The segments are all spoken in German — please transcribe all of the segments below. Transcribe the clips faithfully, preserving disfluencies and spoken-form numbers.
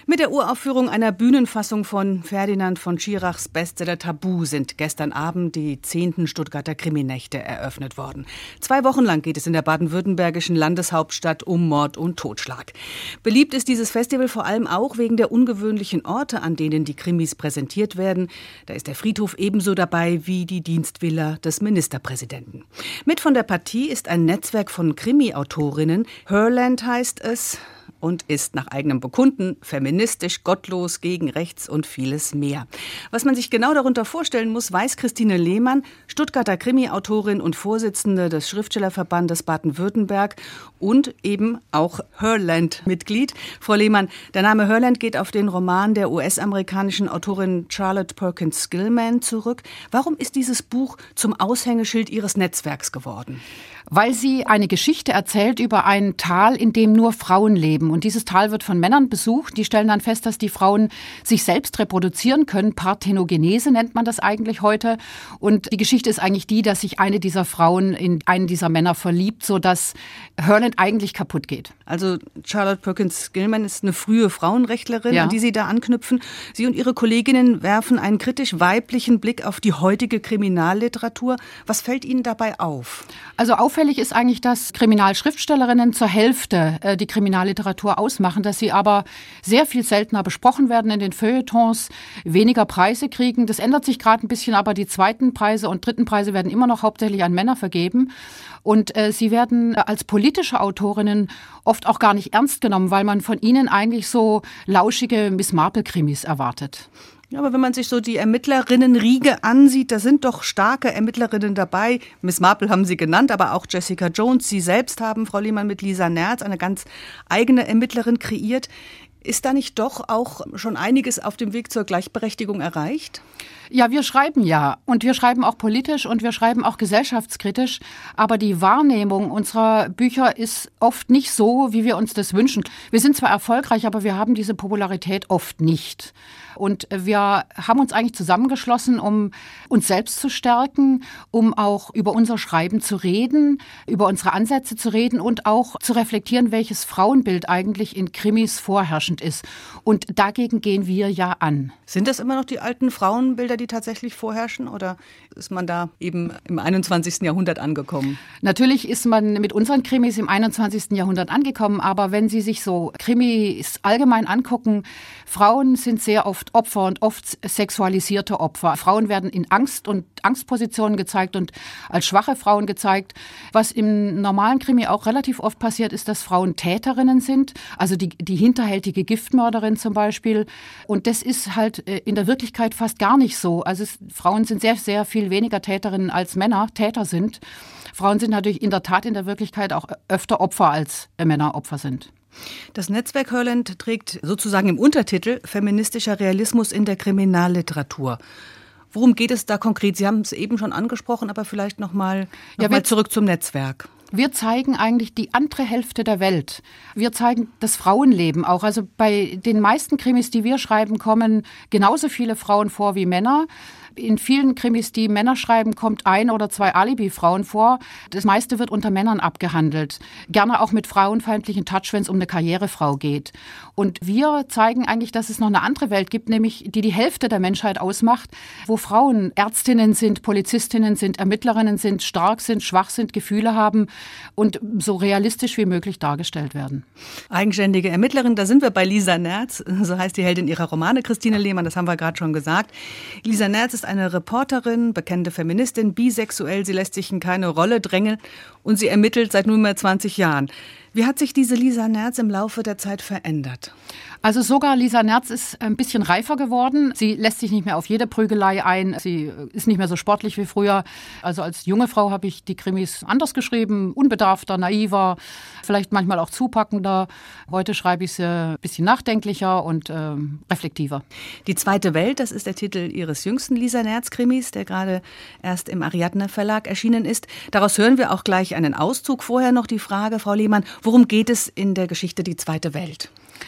Mit der Uraufführung einer Bühnenfassung von Ferdinand von Schirachs Bestseller Tabu sind gestern Abend die zehnten Stuttgarter Kriminächte eröffnet worden. Zwei Wochen lang geht es in der baden-württembergischen Landeshauptstadt um Mord und Totschlag. Beliebt ist dieses Festival vor allem auch wegen der ungewöhnlichen Orte, an denen die Krimis präsentiert werden. Da ist der Friedhof ebenso dabei wie die Dienstvilla des Ministerpräsidenten. Mit von der Partie ist ein Netzwerk von Krimi-Autorinnen. Herland heißt es. Und ist nach eigenem Bekunden feministisch, gottlos, gegen rechts und vieles mehr. Was man sich genau darunter vorstellen muss, weiß Christine Lehmann, Stuttgarter Krimi-Autorin und Vorsitzende des Schriftstellerverbandes Baden-Württemberg und eben auch Herland-Mitglied. Frau Lehmann, der Name Herland geht auf den Roman der U S-amerikanischen Autorin Charlotte Perkins Gilman zurück. Warum ist dieses Buch zum Aushängeschild Ihres Netzwerks geworden? Weil sie eine Geschichte erzählt über ein Tal, in dem nur Frauen leben. Und dieses Tal wird von Männern besucht. Die stellen dann fest, dass die Frauen sich selbst reproduzieren können. Parthenogenese nennt man das eigentlich heute. Und die Geschichte ist eigentlich die, dass sich eine dieser Frauen in einen dieser Männer verliebt, sodass Herland eigentlich kaputt geht. Also Charlotte Perkins Gilman ist eine frühe Frauenrechtlerin, ja. an die Sie da anknüpfen. Sie und Ihre Kolleginnen werfen einen kritisch weiblichen Blick auf die heutige Kriminalliteratur. Was fällt Ihnen dabei auf? Also auffällig ist eigentlich, dass Kriminalschriftstellerinnen zur Hälfte äh, die Kriminalliteratur ausmachen, dass sie aber sehr viel seltener besprochen werden in den Feuilletons, weniger Preise kriegen. Das ändert sich gerade ein bisschen, aber die zweiten Preise und dritten Preise werden immer noch hauptsächlich an Männer vergeben. Und äh, sie werden äh, als politische Autorinnen oft auch gar nicht ernst genommen, weil man von ihnen eigentlich so lauschige Miss Marple-Krimis erwartet. Ja, aber wenn man sich so die Ermittlerinnenriege ansieht, da sind doch starke Ermittlerinnen dabei. Miss Marple haben Sie genannt, aber auch Jessica Jones. Sie selbst haben, Frau Lehmann, mit Lisa Nerz eine ganz eigene Ermittlerin kreiert. Ist da nicht doch auch schon einiges auf dem Weg zur Gleichberechtigung erreicht? Ja, wir schreiben ja. Und wir schreiben auch politisch und wir schreiben auch gesellschaftskritisch. Aber die Wahrnehmung unserer Bücher ist oft nicht so, wie wir uns das wünschen. Wir sind zwar erfolgreich, aber wir haben diese Popularität oft nicht. Und wir haben uns eigentlich zusammengeschlossen, um uns selbst zu stärken, um auch über unser Schreiben zu reden, über unsere Ansätze zu reden und auch zu reflektieren, welches Frauenbild eigentlich in Krimis vorherrschend ist. Und dagegen gehen wir ja an. Sind das immer noch die alten Frauenbilder, die tatsächlich vorherrschen, oder ist man da eben im einundzwanzigsten Jahrhundert angekommen? Natürlich ist man mit unseren Krimis im einundzwanzigsten Jahrhundert angekommen, aber wenn Sie sich so Krimis allgemein angucken, Frauen sind sehr oft Opfer und oft sexualisierte Opfer. Frauen werden in Angst und Angstpositionen gezeigt und als schwache Frauen gezeigt. Was im normalen Krimi auch relativ oft passiert, ist, dass Frauen Täterinnen sind, also die, die hinterhältige Giftmörderin zum Beispiel. Und das ist halt in der Wirklichkeit fast gar nicht so. Also es, Frauen sind sehr, sehr viel weniger Täterinnen als Männer Täter sind. Frauen sind natürlich in der Tat in der Wirklichkeit auch öfter Opfer als Männer Opfer sind. Das Netzwerk Herland trägt sozusagen im Untertitel Feministischer Realismus in der Kriminalliteratur. Worum geht es da konkret? Sie haben es eben schon angesprochen, aber vielleicht noch mal, noch ja, mal zurück zum Netzwerk. Wir zeigen eigentlich die andere Hälfte der Welt. Wir zeigen das Frauenleben auch. Also bei den meisten Krimis, die wir schreiben, kommen genauso viele Frauen vor wie Männer. In vielen Krimis, die Männer schreiben, kommt ein oder zwei Alibi-Frauen vor. Das meiste wird unter Männern abgehandelt. Gerne auch mit frauenfeindlichen Touch, wenn es um eine Karrierefrau geht. Und wir zeigen eigentlich, dass es noch eine andere Welt gibt, nämlich die die Hälfte der Menschheit ausmacht, wo Frauen Ärztinnen sind, Polizistinnen sind, Ermittlerinnen sind, stark sind, schwach sind, Gefühle haben und so realistisch wie möglich dargestellt werden. Eigenständige Ermittlerin, da sind wir bei Lisa Nerz, so heißt die Heldin ihrer Romane, Christine Lehmann, das haben wir gerade schon gesagt. Lisa Nerz ist eine Reporterin, bekannte Feministin, bisexuell, sie lässt sich in keine Rolle drängen und sie ermittelt seit nunmehr zwanzig Jahren. Wie hat sich diese Lisa Nerz im Laufe der Zeit verändert? Also sogar Lisa Nerz ist ein bisschen reifer geworden. Sie lässt sich nicht mehr auf jede Prügelei ein. Sie ist nicht mehr so sportlich wie früher. Also als junge Frau habe ich die Krimis anders geschrieben, unbedarfter, naiver, vielleicht manchmal auch zupackender. Heute schreibe ich sie ein bisschen nachdenklicher und äh, reflektiver. Die zweite Welt, das ist der Titel Ihres jüngsten Lisa Nerz-Krimis, der gerade erst im Ariadne Verlag erschienen ist. Daraus hören wir auch gleich einen Auszug. Vorher noch die Frage, Frau Lehmann, worum geht es in der Geschichte Die zweite Welt?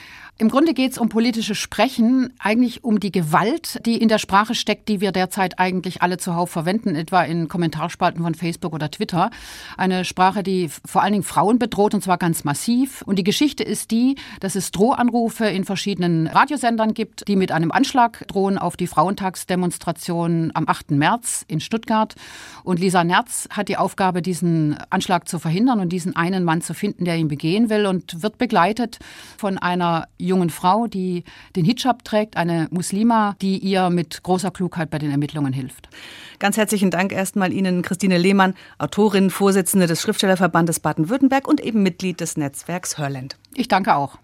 Im Grunde geht es um politisches Sprechen, eigentlich um die Gewalt, die in der Sprache steckt, die wir derzeit eigentlich alle zuhauf verwenden, etwa in Kommentarspalten von Facebook oder Twitter. Eine Sprache, die vor allen Dingen Frauen bedroht, und zwar ganz massiv. Und die Geschichte ist die, dass es Drohanrufe in verschiedenen Radiosendern gibt, die mit einem Anschlag drohen auf die Frauentagsdemonstration am achten März in Stuttgart. Und Lisa Nerz hat die Aufgabe, diesen Anschlag zu verhindern und diesen einen Mann zu finden, der ihn begehen will, und wird begleitet von einer jungen Frau, die den Hijab trägt, eine Muslima, die ihr mit großer Klugheit bei den Ermittlungen hilft. Ganz herzlichen Dank erstmal Ihnen, Christine Lehmann, Autorin, Vorsitzende des Schriftstellerverbandes Baden-Württemberg und eben Mitglied des Netzwerks Hörland. Ich danke auch.